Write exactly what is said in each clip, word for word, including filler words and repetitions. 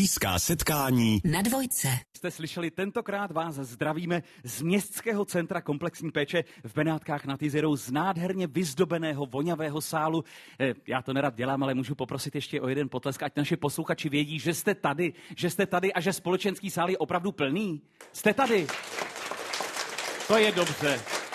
Blízká setkání na Dvojce. Jste slyšeli, tentokrát vás zdravíme z Městského centra komplexní péče v Benátkách nad Jizerou z nádherně vyzdobeného vonavého sálu. Já to nerad dělám, ale můžu poprosit ještě o jeden potlesk, ať naši posluchači vědí, že jste tady, že jste tady a že společenský sál je opravdu plný. Jste tady. To je dobře.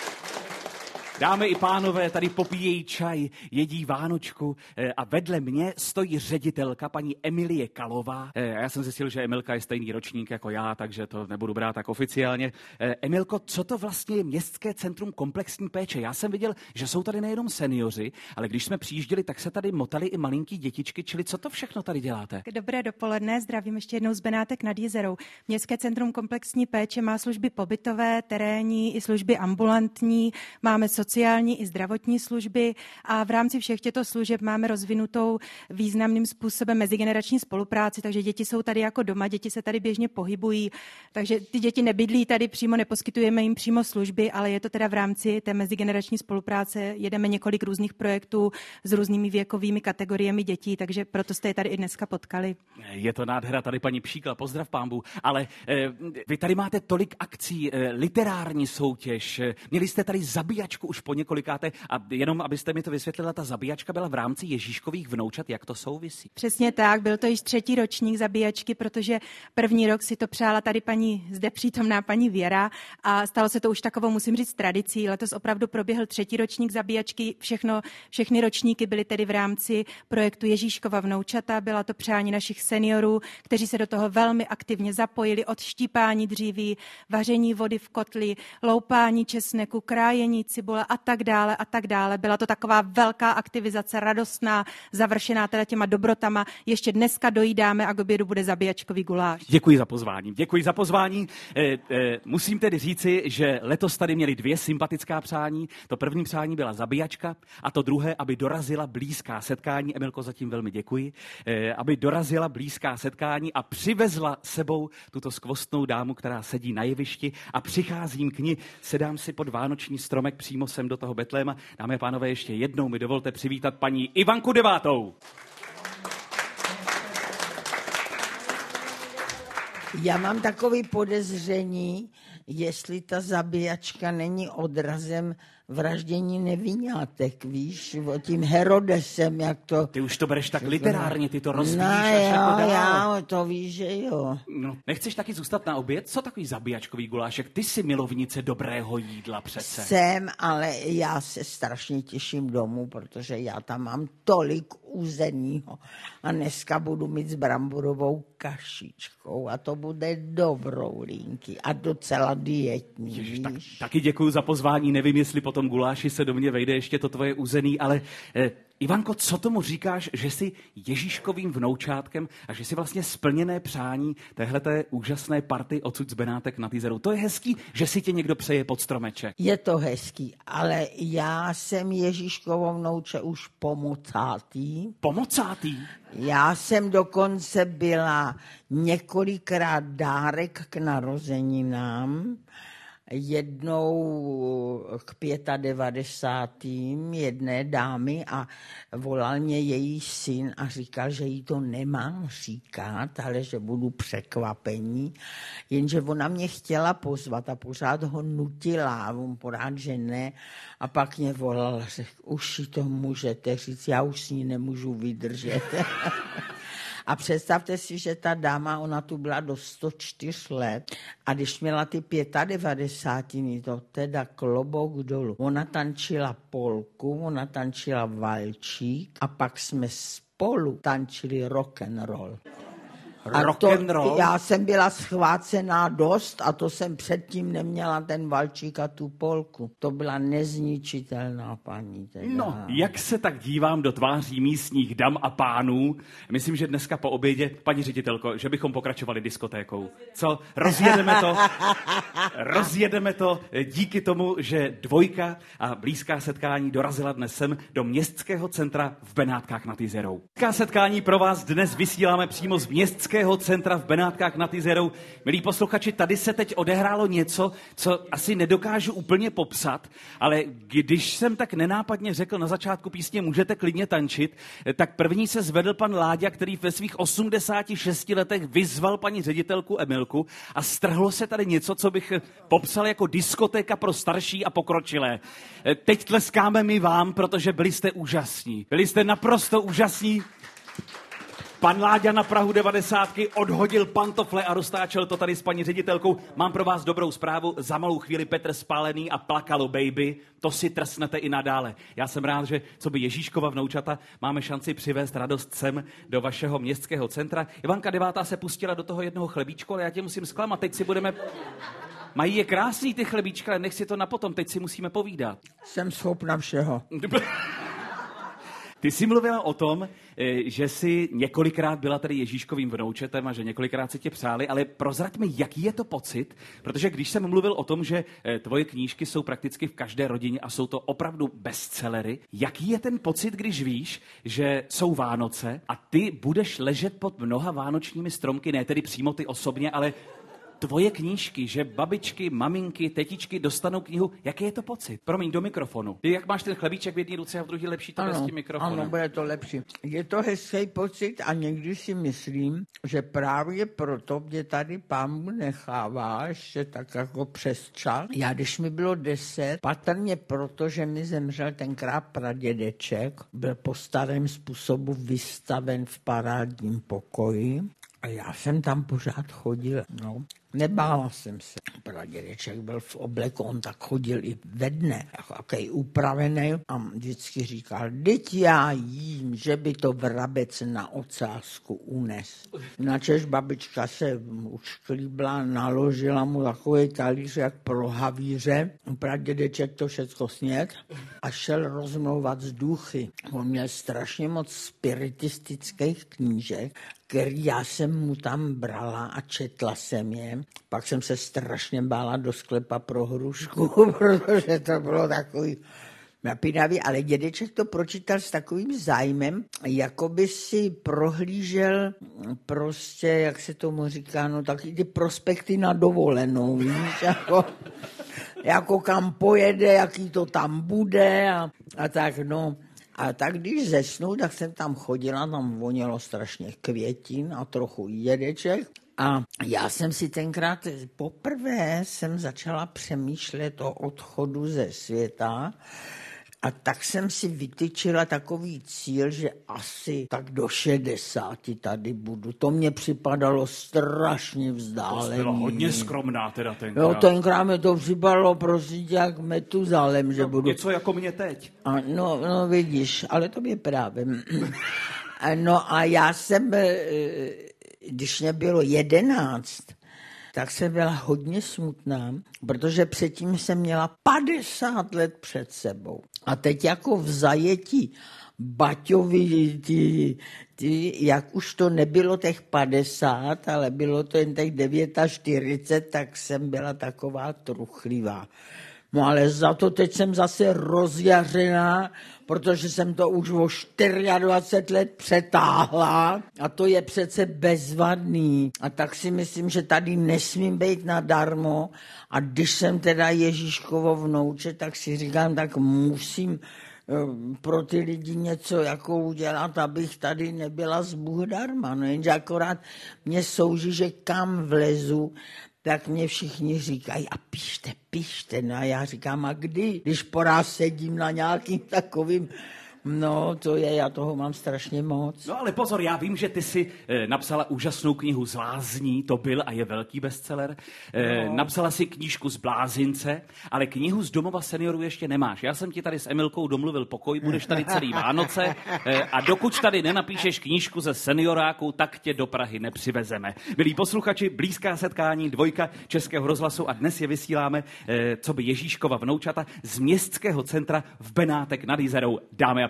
Dámy i pánové tady popíjejí čaj, jedí vánočku a vedle mě stojí ředitelka paní Emilie Kalová. Já jsem zjistil, že Emilka je stejný ročník jako já, takže to nebudu brát tak oficiálně. Emilko, co to vlastně je Městské centrum komplexní péče? Já jsem viděl, že jsou tady nejenom seniori, ale když jsme přijížděli, tak se tady motali i malinký dětičky, čili co to všechno tady děláte? Dobré dopoledne, zdravím ještě jednou z Benátek nad Jizerou. Městské centrum komplexní péče má služby pobytové, terénní i služby ambulantní, máme sociální i zdravotní služby a v rámci všech těchto služeb máme rozvinutou významným způsobem mezigenerační spolupráci, takže děti jsou tady jako doma, děti se tady běžně pohybují, takže ty děti nebydlí tady přímo, neposkytujeme jim přímo služby, ale je to teda v rámci té mezigenerační spolupráce, jedeme několik různých projektů s různými věkovými kategoriemi dětí, takže proto jste je tady i dneska potkali. Je to nádhera, tady paní Příkla, pozdrav pánbu, ale eh, vy tady máte tolik akcí, eh, literární soutěž, eh, měli jste tady zabíjačku už po několikáté a jenom abyste mi to vysvětlila, ta zabíjačka byla v rámci Ježíškových vnoučat, jak to souvisí? Přesně tak, byl to již třetí ročník zabíjačky, protože první rok si to přála tady paní zde přítomná paní Věra a stalo se to už takovou, musím říct, tradicí. Letos opravdu proběhl třetí ročník zabíjačky, všechno, všechny ročníky byly tedy v rámci projektu Ježíškova vnoučata, byla to přání našich seniorů, kteří se do toho velmi aktivně zapojili od štípání dříví, vaření vody v kotli, loupání česneku, krájení cibule a tak dále a tak dále. Byla to taková velká aktivizace, radostná, završená teda těma dobrotama. Ještě dneska dojídáme a k obědu bude zabíjačkový guláš. Děkuji za pozvání. Děkuji za pozvání. E, e, musím tedy říci, že letos tady měli dvě sympatická přání. To první přání byla zabíjačka a to druhé, aby dorazila blízká setkání. Emilko, zatím velmi děkuji. E, aby dorazila blízká setkání a přivezla sebou tuto skvostnou dámu, která sedí na jevišti a přicházím k ní, sedám si pod vánoční stromek přímo sem do toho Betléma. Dámy a pánové, ještě jednou mi dovolte přivítat paní Ivanku Devátou. Já mám takový podezření, jestli ta zabíjačka není odrazem vraždění nevinátek, víš, tím Herodesem, jak to... Ty už to bereš tak literárně, ty to rozvíjíš no, až jo, jako dál. já to víš, že jo. No, nechceš taky zůstat na oběd? Co takový zabíjačkový gulášek? Ty jsi milovnice dobrého jídla přece. Jsem, ale já se strašně těším domů, protože já tam mám tolik uzenýho. A dneska budu mít s bramborovou kašičkou a to bude dobrou linky a docela dietní, Ježiš, víš. tak, taky děkuju za pozvání, nevím, jestli po tom guláši se do mě vejde ještě to tvoje uzený, ale eh, Ivanko, co tomu říkáš, že jsi Ježíškovým vnoučátkem a že jsi vlastně splněné přání téhleté úžasné party odsud z Benátek nad Jizerou. To je hezký, že si tě někdo přeje pod stromeček. Je to hezký, ale já jsem Ježíškovo vnouče už pomocátý. Pomocátý? Já jsem dokonce byla několikrát dárek k narozeninám, jednou k devadesátým pěti jedné dámy a volal mě její syn a říkal, že jí to nemám říkat, ale že budu překvapení, jenže ona mě chtěla pozvat a pořád ho nutila, on pořád, že ne, a pak mě volal a řekl, už si to můžete říct, já už s ní nemůžu vydržet. A představte si, že ta dáma, ona tu byla do sto čtyři let a když měla ty devadesátiny, to teda klobouk dolů. Ona tančila polku, ona tančila valčík a pak jsme spolu tančili rock and roll. A to, já jsem byla schvácená dost a to jsem předtím neměla ten valčík a tu polku. To byla nezničitelná paní. Teda. No, jak se tak dívám do tváří místních dam a pánů, myslím, že dneska po obědě, paní ředitelko, že bychom pokračovali diskotékou. Co? Rozjedeme to? Rozjedeme to díky tomu, že dvojka a blízká setkání dorazila dnes sem do Městského centra v Benátkách nad Jizerou. Blízká setkání pro vás dnes vysíláme přímo z Městské městského centra v Benátkách nad Jizerou. Milí posluchači, tady se teď odehrálo něco, co asi nedokážu úplně popsat, ale když jsem tak nenápadně řekl na začátku písně můžete klidně tančit, tak první se zvedl pan Láďa, který ve svých osmdesáti šesti letech vyzval paní ředitelku Emilku a strhlo se tady něco, co bych popsal jako diskotéka pro starší a pokročilé. Teď tleskáme my vám, protože byli jste úžasní. Byli jste naprosto úžasní. Pan Láďa na prahu devadesátky odhodil pantofle a roztáčel to tady s paní ředitelkou. Mám pro vás dobrou zprávu. Za malou chvíli Petr Spálený a Plakalo baby. To si trsnete i nadále. Já jsem rád, že co by Ježíškova vnoučata máme šanci přivést radost sem do vašeho městského centra. Ivanka devátá se pustila do toho jednoho chlebíčku, ale já tě musím zklamat. Teď si budeme... Mají je krásný ty chlebíčky, ale nech si to na potom. Teď si musíme povídat. Jsem schopna všeho. Ty jsi mluvila o tom, že jsi několikrát byla tady Ježíškovým vnoučetem a že několikrát si tě přáli, ale prozrať mi, jaký je to pocit, protože když jsem mluvil o tom, že tvoje knížky jsou prakticky v každé rodině a jsou to opravdu bestsellery, jaký je ten pocit, když víš, že jsou Vánoce a ty budeš ležet pod mnoha vánočními stromky, ne tedy přímo ty osobně, ale tvoje knížky, že babičky, maminky, tetičky dostanou knihu, jaký je to pocit? Promiň, do mikrofonu. Ty jak máš ten chlebíček v jedné ruce a v druhé lepší to bez tím mikrofonem. Ano, bude to lepší. Je to hezký pocit a někdy si myslím, že právě proto mě tady pámu necháváš, že tak jako přes čas. Já, když mi bylo deset, patrně proto, že mi zemřel tenkrát pradědeček, byl po starém způsobu vystaven v parádním pokoji. A já jsem tam pořád chodil, no. Nebála jsem se. Pradědeček byl v obleku, on tak chodil i ve dne, jako jaký upravený. A vždycky říkal, teď já jím, že by to vrabec na ocásku unes. Načež babička se ušklíbla, naložila mu takový talíř jak pro havíře. Pradědeček to všecko sněd a šel rozmlouvat s duchy. On měl strašně moc spiritistických knížek, který já jsem mu tam brala a četla jsem je. Pak jsem se strašně bála do sklepa pro hrušku, protože to bylo takový napínavý, ale dědeček to pročítal s takovým zájmem, jako by si prohlížel prostě, jak se tomu říká, no taky ty prospekty na dovolenou, víš, jako, jako kam pojede, jaký to tam bude a, a tak, no. A tak když zesnu, tak jsem tam chodila, tam vonělo strašně květin a trochu dědeček. A já jsem si tenkrát, poprvé jsem začala přemýšlet o odchodu ze světa a tak jsem si vytyčila takový cíl, že asi tak do šedesáti tady budu. To mě připadalo strašně vzdálený. To byla hodně skromná teda tenkrát. Jo, tenkrát mi to připadalo prostě jak Metuzalem, že no, budu... Něco jako mě teď. A no, no vidíš, ale to je právě. No a já jsem... Když mě bylo jedenáct, tak jsem byla hodně smutná, protože předtím jsem měla padesát let před sebou. A teď jako v zajetí Baťovi, ty, ty, jak už to nebylo těch padesát, ale bylo to jen těch čtyřicet devět, tak jsem byla taková truchlivá. No ale za to teď jsem zase rozjařená, protože jsem to už o dvacet čtyři let přetáhla a to je přece bezvadný. A tak si myslím, že tady nesmím být nadarmo a když jsem teda Ježíškovo vnouče, tak si říkám, tak musím pro ty lidi něco jako udělat, abych tady nebyla z Bůh darma. No jenže akorát mě souží, že kam vlezu, tak mě všichni říkají, a píšte, píšte. No a já říkám, a kdy? Když poráz sedím na nějakým takovým, no to je, já toho mám strašně moc. No ale pozor, já vím, že ty si e, napsala úžasnou knihu Zlázní, to byl a je velký bestseller. E, no. Napsala si knížku z Blázince, ale knihu z Domova seniorů ještě nemáš. Já jsem ti tady s Emilkou domluvil pokoj, budeš tady celý Vánoce e, a dokud tady nenapíšeš knížku ze senioráku, tak tě do Prahy nepřivezeme. Milí posluchači, blízká setkání, dvojka Českého rozhlasu a dnes je vysíláme, e, co by Ježíškova vnoučata z městského centra v Benátek nad Jizerou. Dámy a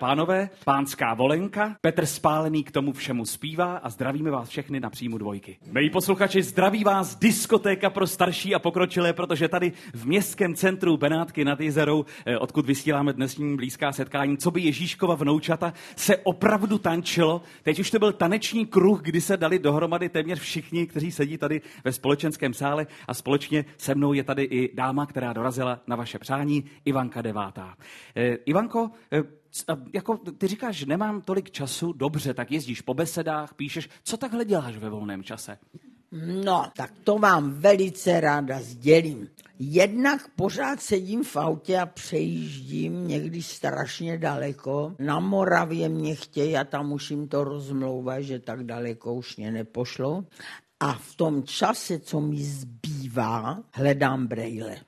pánové, pánská volenka, Petr Spálený k tomu všemu zpívá a zdravíme vás všechny na příjmu dvojky. Milí posluchači, zdraví vás diskotéka pro starší a pokročilé, protože tady v městském centru Benátky nad Jizerou, odkud vysíláme dnesní blízká setkání, co by Ježíškova vnoučata, se opravdu tančilo. Teď už to byl taneční kruh, kdy se dali dohromady téměř všichni, kteří sedí tady ve společenském sále a společně se mnou je tady i dáma, která dorazila na vaše přání, Ivanka Devátá. Eh, Ivanko, eh, jako ty říkáš, že nemám tolik času, dobře, tak jezdíš po besedách, píšeš, co takhle děláš ve volném čase? No, tak to vám velice ráda sdělím. Jednak pořád sedím v autě a přejíždím někdy strašně daleko. Na Moravě mě chtějí a tam už jim to rozmlouvat, že tak daleko už mě nepošlou. A v tom čase, co mi zbývá, hledám brejle.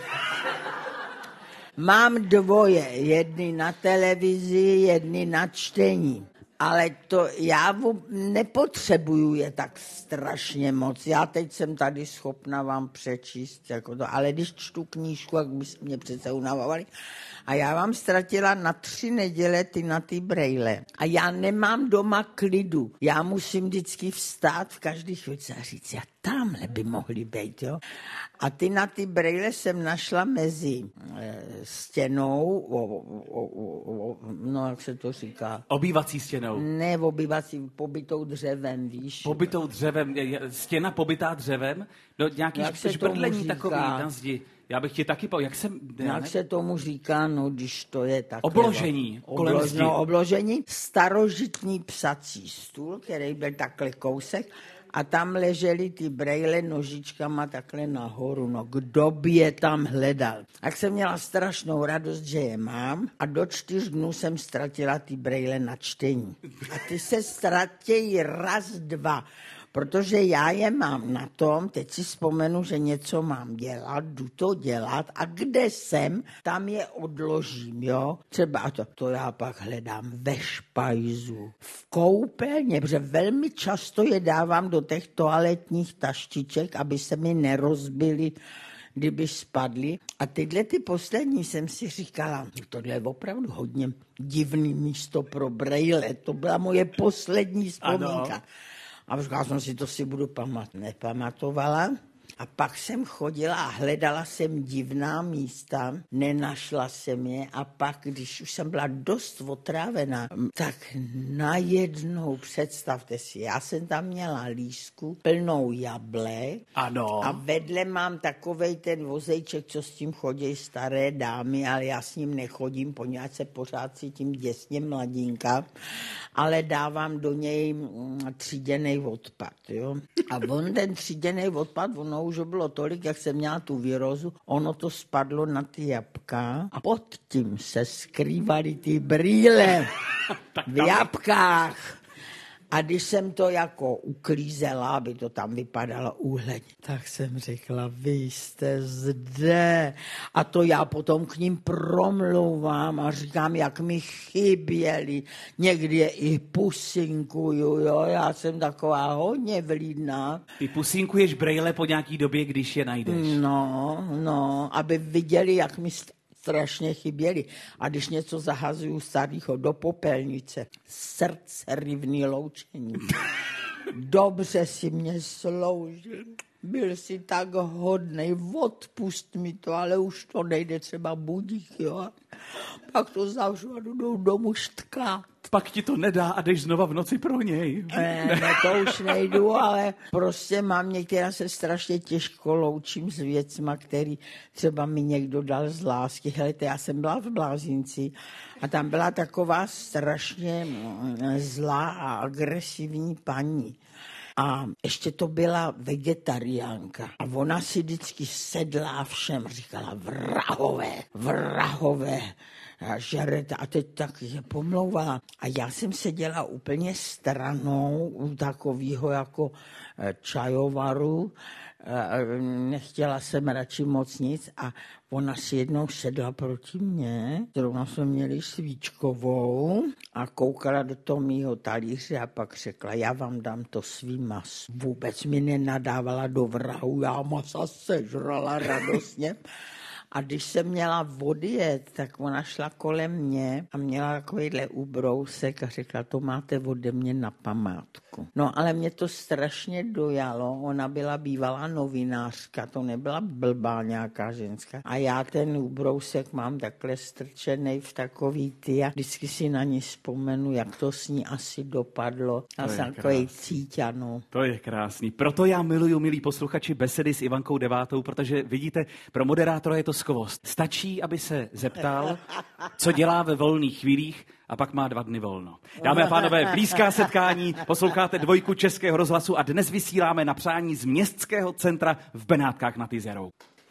Mám dvoje, jedny na televizi, jedny na čtení. Ale to já nepotřebuju je tak strašně moc. Já teď jsem tady schopna vám přečíst, jako to, ale když čtu knížku, jak by mě přece unavovali. A já vám ztratila na tři neděle ty na ty brejle. A já nemám doma klidu. Já musím vždycky vstát v každý chvíli a říct, já tamhle by mohly být, jo. A ty na ty brejle jsem našla mezi e, stěnou, o, o, o, o, no jak se to říká? Obývací stěnou. Ne, obývací, pobytou dřevem, víš. Pobytou dřevem, stěna pobytá dřevem? No nějaký šprdlení takový na zdi. Já bych ti taky povedal, jak jsem... Jak ne? se tomu říká, no když to je takové... Obložení, kolem Oblož, zdi. No, obložení, starožitní psací stůl, který byl takhle kousek, a tam ležely ty brejle nožičkama takhle nahoru. No kdo by je tam hledal? Tak jsem měla strašnou radost, že je mám a do čtyř dnů jsem ztratila ty brejle na čtení. A ty se ztratějí raz, dva. Protože já je mám na tom, teď si vzpomenu, že něco mám dělat, jdu to dělat a kde jsem, tam je odložím, jo. Třeba to, to já pak hledám ve špajzu, v koupelně, protože velmi často je dávám do těch toaletních taštiček, aby se mi nerozbily, kdyby spadly. A tyhle ty poslední jsem si říkala, tohle je opravdu hodně divný místo pro brejle, to byla moje poslední vzpomínka. Ano. A říkala jsem si, to si budu pamatovat. Nepamatovala. A pak jsem chodila a hledala jsem divná místa, nenašla jsem je a pak, když už jsem byla dost otrávená, tak najednou, představte si, já jsem tam měla lísku plnou jablek. Ano. A vedle mám takovej ten vozejček, co s tím chodí staré dámy, ale já s ním nechodím, poněvadž se pořád cítím děsně mladinka, ale dávám do něj tříděnej odpad, jo. A on ten tříděnej odpad, ono už bylo tolik, jak jsem měla tu virózu, ono to spadlo na ty jabka a pod tím se skrývaly ty brýle v jabkách. A když jsem to jako uklízela, aby to tam vypadalo úhledně, tak jsem řekla, vy jste zde. A to já potom k ním promlouvám a říkám, jak mi chyběli. Někdy je i pusinkuju, jo, já jsem taková hodně vlídná. Ty pusinkuješ brejle po nějaký době, když je najdeš. No, no, aby viděli, jak mi strašně chyběli. A když něco zahazuju starýho do popelnice, srdce rivný loučení. Dobře si mě sloužil. Byl si tak hodnej, odpust mi to, ale už to nejde, třeba budík, jo. Pak to zavřu a jdu domů štkát. Pak ti to nedá a jdeš znova v noci pro něj. Ne, ne, to už nejdu, ale prostě mám některá se strašně těžko loučím s věcma, který třeba mi někdo dal z lásky. Helejte, já jsem byla v Blázinci a tam byla taková strašně zlá a agresivní paní. A ještě to byla vegetariánka. A ona si vždycky sedla všem, říkala vrahové, vrahové. A žerete, a teď tak je pomlouvala. A já jsem seděla úplně stranou u takového jako čajovaru. Nechtěla jsem radši moc nic a ona si jednou sedla proti mně, zrovna jsme měli svíčkovou a koukala do toho mýho talíře a pak řekla, já vám dám to svý mas. Vůbec mi nenadávala do vrahu, já masa sežrala radostně. A když jsem měla odjet, tak ona šla kolem mě a měla takovýhle ubrousek a řekla, to máte ode mě na památku. No ale mě to strašně dojalo, ona byla bývalá novinářka, to nebyla blbá nějaká ženská. A já ten ubrousek mám takhle strčený v takový ty a vždycky si na ní vzpomenu, jak to s ní asi dopadlo. A jsem takový cíťano. To je krásný. Proto já miluju, milí posluchači, besedy s Ivankou Devátou, protože vidíte, pro moderátora je to skvost. Stačí, aby se zeptal, co dělá ve volných chvílích, a pak má dva dny volno. Dámy a pánové, blízká setkání, posloucháte Dvojku Českého rozhlasu a dnes vysíláme na přání z Městského centra v Benátkách nad Jizerou.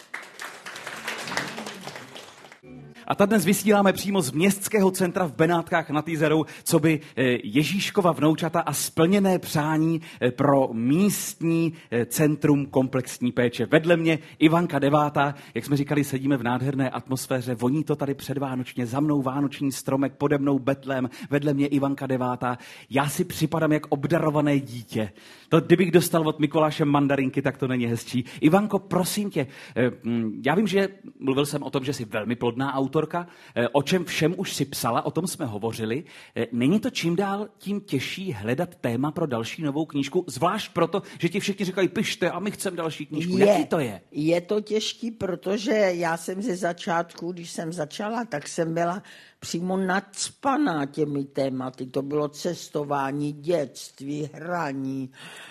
A ta dnes vysíláme přímo z Městského centra v Benátkách nad Jizerou, co by Ježíškova vnoučata a splněné přání pro místní centrum komplexní péče. Vedle mě Ivanka Devátá, jak jsme říkali, sedíme v nádherné atmosféře, voní to tady předvánočně, za mnou vánoční stromek, pode mnou betlém, vedle mě Ivanka Devátá. Já si připadám jak obdarované dítě. To, kdybych dostal od Mikuláše mandarinky, tak to není hezčí. Ivanko, prosím tě, já vím, že mluvil jsem o tom, že jsi velmi plodná autorka, o čem všem už si psala, o tom jsme hovořili. Není to čím dál tím těžší hledat téma pro další novou knížku, zvlášť proto, že ti všichni říkají, pište a my chceme další knížku. Je, Jaký to je? Je to těžký, protože já jsem ze začátku, když jsem začala, tak jsem byla přímo nacpaná těmi tématy. To bylo cestování, dětství, hraní,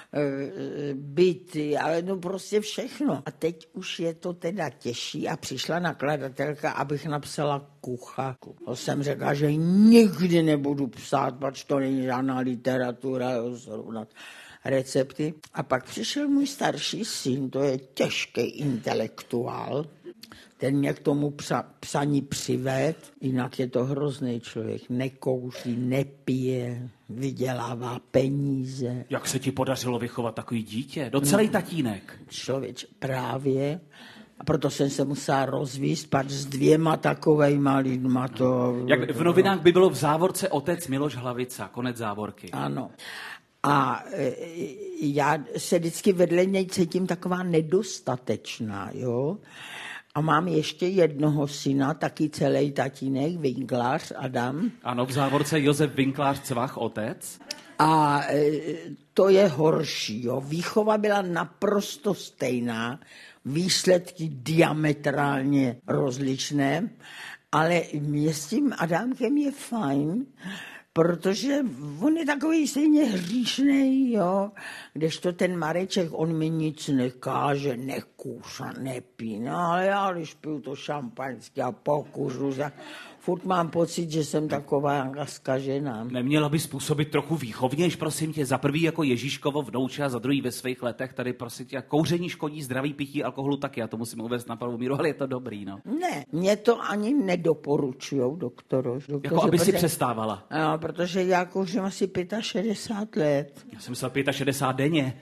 byty, ale no prostě všechno. A teď už je to teda těžší a přišla nakladatelka, abych napsala kuchařku. To jsem řekla, že nikdy nebudu psát, pač to není žádná literatura, srovnat recepty. A pak přišel můj starší syn, to je těžký intelektuál, ten mě k tomu psa, psaní přived, jinak je to hrozný člověk. Nekouří, nepije, vydělává peníze. Jak se ti podařilo vychovat takový dítě? Docelej tatínek. Člověč právě. A proto jsem se musela rozvíst, pač s dvěma takovejma lidma. To, Jak v novinách by bylo v závorce otec Miloš Hlavica, konec závorky. Ano. A e, já se vždycky vedle něj cítím taková nedostatečná, jo. A mám ještě jednoho syna, taky celý tatínek, Vinklář Adam. Ano, v závorce Josef Vinklář Cvach, otec. A e, to je horší, jo. Výchova byla naprosto stejná, výsledky diametrálně rozličné, ale mě s tím Adámkem je fajn, protože on je takový stejně hříšnej, jo, kdežto ten Mareček, on mi nic nekáže, nekůša, nepí, no ale já když piju to šampaňské a pokuřu, tak furt mám pocit, že jsem taková zkažená. Neměla by způsobit trochu výchovnějš, prosím tě, za prvý jako Ježíškovo vnouče a za druhý ve svých letech, tady prosím tě, kouření škodí, zdraví, pití alkoholu taky, já to musím uvést na pravou míru, ale je to dobrý, no. Ne, mě to ani nedoporučujou, doktoro. Doktoře, jako aby si protože, přestávala. No, protože já kouřím asi šedesát pět let. Já jsem myslel šedesát pět denně.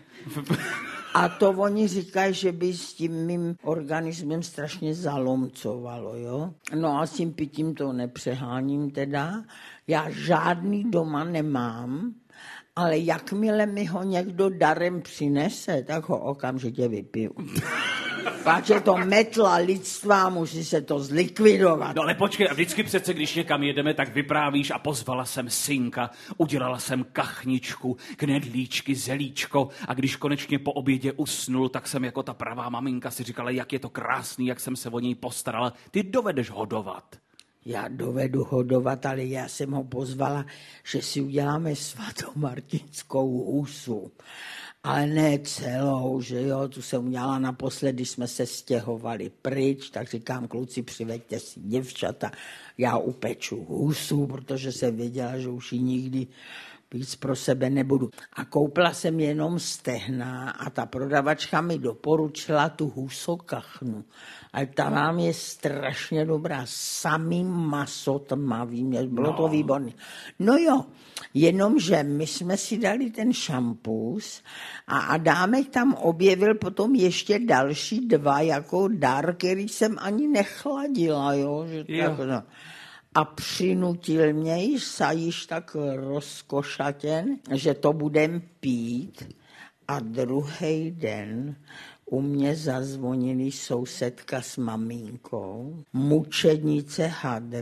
A to oni říkají, že by s tím mým organismem strašně zalomcovalo, jo. No a s tím pitím to nepřeháním teda. Já žádný doma nemám, ale jakmile mi ho někdo darem přinese, tak ho okamžitě vypiju. Pak je to metla lidstva, musí se to zlikvidovat. No ale počkej, a vždycky přece, když někam jedeme, tak vyprávíš a pozvala jsem synka, udělala jsem kachničku, knedlíčky, zelíčko a když konečně po obědě usnul, tak jsem jako ta pravá maminka si říkala, jak je to krásný, jak jsem se o něj postarala. Ty dovedeš hodovat. Já dovedu hodovat, ale já jsem ho pozvala, že si uděláme svatomartinskou husu. Ale ne celou, že jo, tu jsem udělala naposled, když jsme se stěhovali pryč, tak říkám, kluci, přiveďte si děvčata, já upeču husu, protože jsem věděla, že už ji nikdy víc pro sebe nebudu. A koupila jsem jenom stehna a ta prodavačka mi doporučila tu husokachnu. Ale ta vám je strašně dobrá, samý maso tmavý, bylo no. to výborné. No jo, jenomže my jsme si dali ten šampus a Adámek tam objevil potom ještě další dva jako dar, který jsem ani nechladila, jo. Že jo. Tak, no. A přinutil mě již, již tak rozkošatěn, že to budem pít. A druhý den u mě zazvonili sousedka s maminkou, mučednice hadr.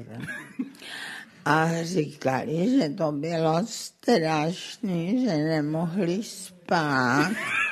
A říkali, že to bylo strašný, že nemohli spát.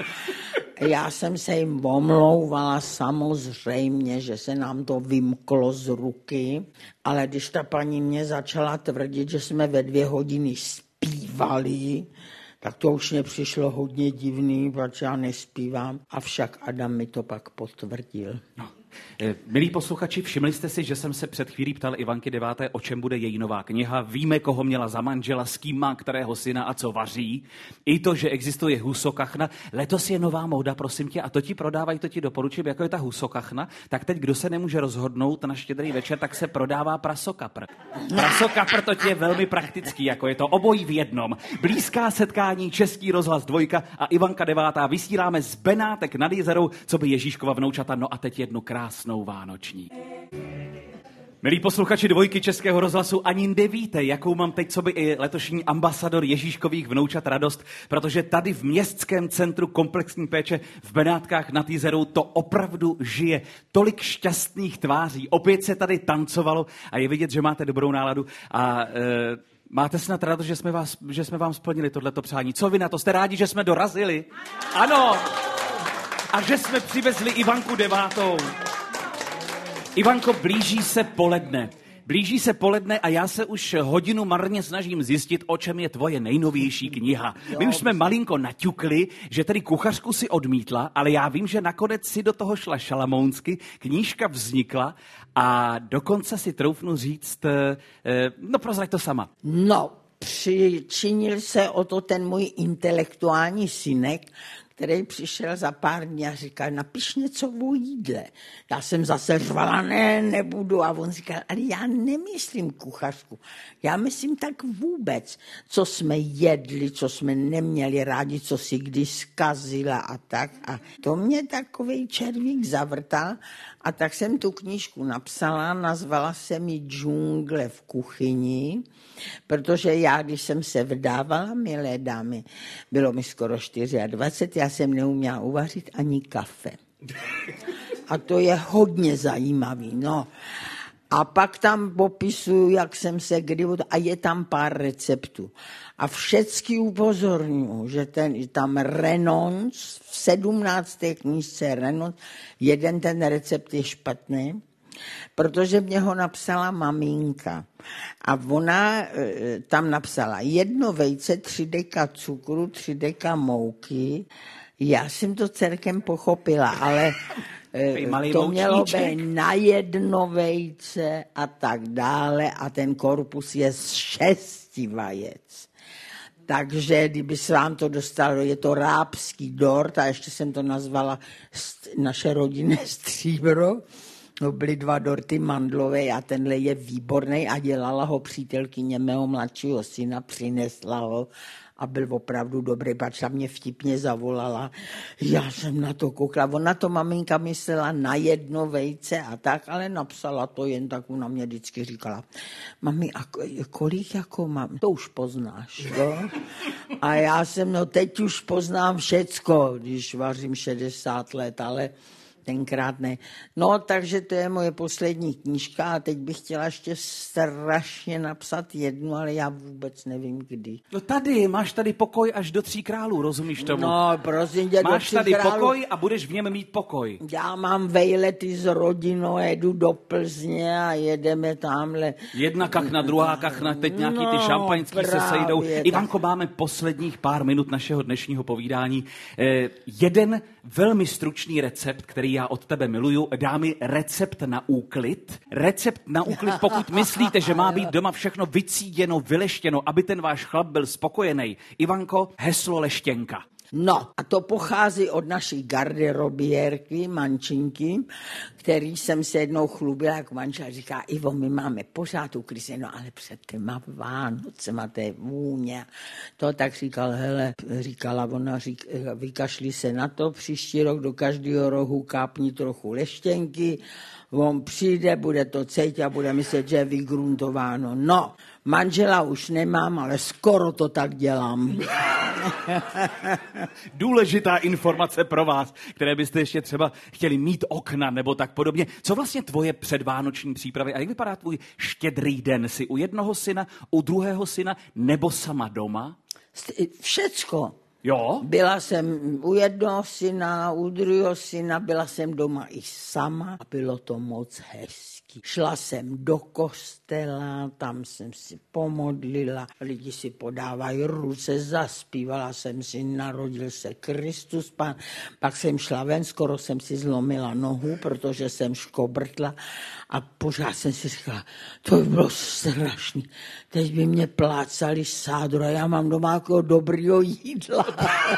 Já jsem se jim omlouvala samozřejmě, že se nám to vymklo z ruky, ale když ta paní mě začala tvrdit, že jsme ve dvě hodiny zpívali, tak to už mě přišlo hodně divný, protože já nespívám. Avšak Adam mi to pak potvrdil. No. Milí posluchači, všimli jste si, že jsem se před chvílí ptal Ivanky Deváté, o čem bude její nová kniha. Víme, koho měla za manžela, s kým má kterého syna a co vaří. I to, že existuje husokachna. Letos je nová móda, prosím tě, a to ti prodávají, to ti doporučím, jako je ta husokachna. Tak teď, kdo se nemůže rozhodnout na štědrý večer, tak se prodává prasokapr. Prasokapr to ti je velmi praktický, jako je to obojí v jednom. Blízká setkání, Český rozhlas dvojka a Ivanka Devátá vysíláme z Benátek nad Jizerou, co by Ježíškova vnoučata. No a teď jednu krásnou vánoční. Milí posluchači dvojky Českého rozhlasu, ani nevíte, jakou mám teď, co by i letošní ambasador Ježíškových vnoučat radost, protože tady v Městském centru komplexní péče v Benátkách nad Jizerou to opravdu žije. Tolik šťastných tváří, opět se tady tancovalo a je vidět, že máte dobrou náladu a e, máte snad radost, že jsme, vás, že jsme vám splnili tohleto přání. Co vy na to? Jste rádi, že jsme dorazili? Ano! A že jsme přivezli Ivanku Devátou. Ivanko, blíží se poledne. Blíží se poledne a já se už hodinu marně snažím zjistit, o čem je tvoje nejnovější kniha. My už jsme malinko naťukli, že tedy kuchařku si odmítla, ale já vím, že nakonec si do toho šla šalamounsky, knížka vznikla a dokonce si troufnu říct, no prozrať to sama. No, přičinil se o to ten můj intelektuální synek, který přišel za pár dní a říkal, napiš něco o jídle. Já jsem zase řvala, ne, nebudu. A on říkal, ale já nemyslím kuchařku. Já myslím tak vůbec, co jsme jedli, co jsme neměli rádi, co si kdy zkazila a tak. A to mě takovej červík zavrtal. A tak jsem tu knížku napsala, nazvala jsem ji Džungle v kuchyni, protože já, když jsem se vdávala, milé dámy, bylo mi skoro dvacet čtyři, já jsem neuměla uvařit ani kafe. A to je hodně zajímavý, no. A pak tam popisuju, jak jsem se kdy... A je tam pár receptů. A všecky upozorňuji, že ten, tam renonc, v sedmnácté knížce renonc, jeden ten recept je špatný, protože mě ho napsala maminka. A ona e, tam napsala jedno vejce, tři deka cukru, tři deka mouky. Já jsem to celkem pochopila, ale e, to mělo být na jedno vejce a tak dále a ten korpus je z šesti vajec. Takže kdyby se vám to dostalo, je to rábský dort a ještě jsem to nazvala naše rodinné stříbro. No, byly dva dorty mandlové a tenhle je výborný a dělala ho přítelkyně mého mladšího syna, přinesla ho a byl opravdu dobrý, pač mě vtipně zavolala. Já jsem na to koukla, ona to maminka myslela na jedno vejce a tak, ale napsala to jen tak, ona mě vždycky říkala, mami, a kolik jako mám, to už poznáš, jo? A já jsem, no teď už poznám všecko, když vařím šedesát let, ale tenkrát ne. No, takže to je moje poslední knížka a teď bych chtěla ještě strašně napsat jednu, ale já vůbec nevím kdy. No tady, máš tady pokoj až do Tří králů, rozumíš tomu? No, prosím tě, máš do tady králů. pokoj a budeš v něm mít pokoj. Já mám vejlety s rodinou, jedu do Plzně a jedeme tamhle. Jedna kachna, druhá kachna, teď nějaký ty No, šampaňský se právě sejdou. tak. Ivanko, máme posledních pár minut našeho dnešního povídání. Eh, jeden velmi stručný recept, který já od tebe miluju. Dámy, recept na úklid. Recept na úklid, pokud myslíte, že má být doma všechno vycíděno, vyleštěno, aby ten váš chlap byl spokojený. Ivanko, heslo leštěnka. No, a to pochází od naší garderobiérky, mančinky, který jsem se jednou chlubila jako manžel. Říká, Ivo, my máme pořád uklízeno, ale před těma Vánocema, to je vůně. To tak říkal, hele, říkala ona, řík, vykašli se na to, příští rok do každého rohu kápni trochu leštěnky, on přijde, bude to cejt a bude myslet, že je vygruntováno. No, manžela už nemám, ale skoro to tak dělám. Důležitá informace pro vás, které byste ještě třeba chtěli mít okna nebo tak podobně. Co vlastně tvoje předvánoční přípravy a jak vypadá tvůj štědrý den? Jsi u jednoho syna, u druhého syna nebo sama doma? Všecko. Jo? Byla jsem u jednoho syna, u druhého syna, byla jsem doma i sama a bylo to moc hezký. Šla jsem do kostela, tam jsem si pomodlila, lidi si podávají ruce, zaspívala jsem si, narodil se Kristus Pán. Pak jsem šla ven, skoro jsem si zlomila nohu, protože jsem škobrtla a pořád jsem si říkala, to by bylo strašný. Teď by mě plácali sádru a já mám doma jako dobrýho jídla.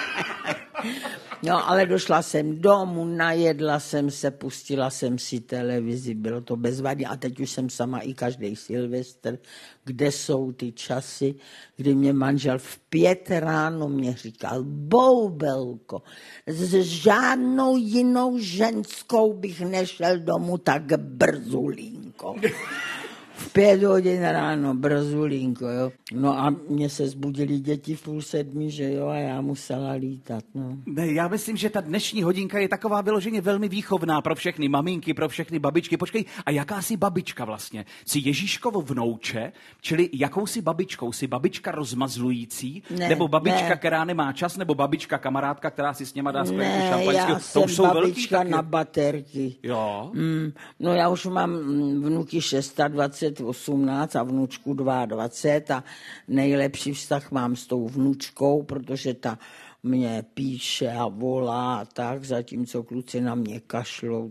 No, ale došla jsem domů, najedla jsem se, pustila jsem si televizi, bylo to bezvadné a teď už jsem sama i každý Silvestr, kde jsou ty časy, kdy mě manžel v pět ráno mě říkal, Boubelko, s žádnou jinou ženskou bych nešel domů tak brzulínko. V pět hodin ráno, brzulínko, jo. No a mě se zbudili děti v půl sedmi, že jo, a já musela lítat, no. Ne, já myslím, že ta dnešní hodinka je taková vyloženě velmi výchovná pro všechny maminky, pro všechny babičky. Počkej, a jaká jsi babička vlastně? Jsi Ježíškovo vnouče, čili jakou jsi babičkou? Jsi babička rozmazlující? Ne, nebo babička, ne. která nemá čas? Nebo babička kamarádka, která si s něma dá sklenku Ne, šampaňského? já jsem jsou babička velký, na baterky. Jo. Mm, no já už mám vnuky dvacet šest, osmnáct a vnučku dvacet dva a nejlepší vztah mám s tou vnučkou, protože ta mě píše a volá a tak, zatímco kluci na mě kašlou.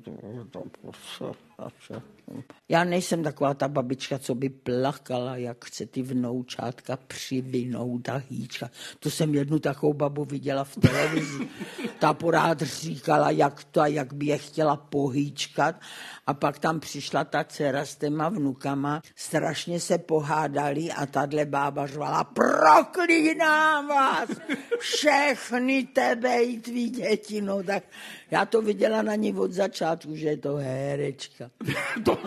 Já nejsem taková ta babička, co by plakala, jak chce ty vnoučátka přivinout a hýčka. To jsem jednu takovou babu viděla v televizi. Ta porád říkala, jak to a jak by je chtěla pohýčkat. A pak tam přišla ta dcera s těma vnukama, strašně se pohádali a tahle bába řvala, proklínám vás, všechny tebe i tvý děti. No tak já to viděla na ní od začátku, že je to herečka. To...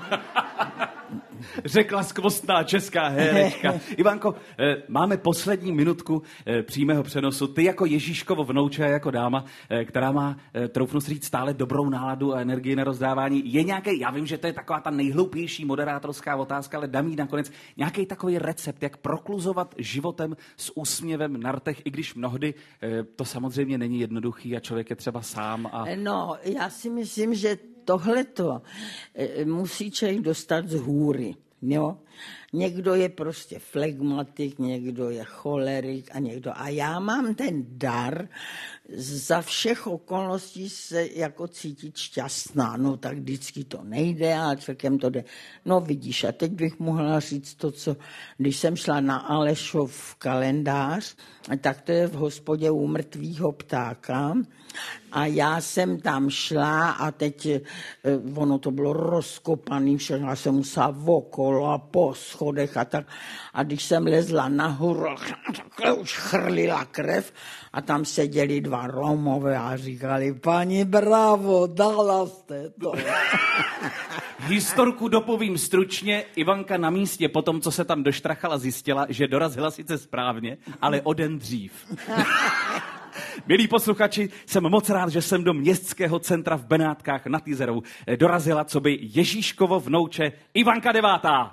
Řekla skvostná česká herečka. Ivanko, máme poslední minutku přímého přenosu. Ty jako Ježíškovo vnouče, jako dáma, která má, troufnu si říct, stále dobrou náladu a energii na rozdávání. Je nějaký, já vím, že to je taková ta nejhloupější moderátorská otázka, ale dám jí nakonec nějaký takový recept, jak prokluzovat životem s úsměvem na rtech, i když mnohdy to samozřejmě není jednoduchý a člověk je třeba sám. A... No, já si myslím, že tohleto musí člověk dostat z hůry. Jo? Někdo je prostě flegmatik, někdo je cholerik a někdo. A já mám ten dar za všech okolností se jako cítit šťastná. No tak vždycky to nejde, ale celkem to jde. No vidíš, a teď bych mohla říct to, co, když jsem šla na Alešov kalendář, tak to je v hospodě u mrtvýho ptáka. A já jsem tam šla a teď ono to bylo rozkopaný, všechno, já jsem musela okolo a po schodech a tak. A když jsem lezla nahoru, takhle už chrlila krev a tam seděli dva Romové a říkali, paní bravo, dala jste to. Historku dopovím stručně. Ivanka na místě po tom, co se tam doštrachala, zjistila, že dorazila sice správně, ale o den dřív. Milí posluchači, jsem moc rád, že jsem do městského centra v Benátkách nad Jizerou dorazila, co by Ježíškovo vnouče Ivanka Devátá.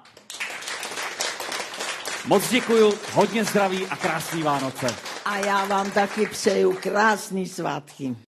Moc děkuju, hodně zdraví a krásný Vánoce. A já vám taky přeju krásný svátky.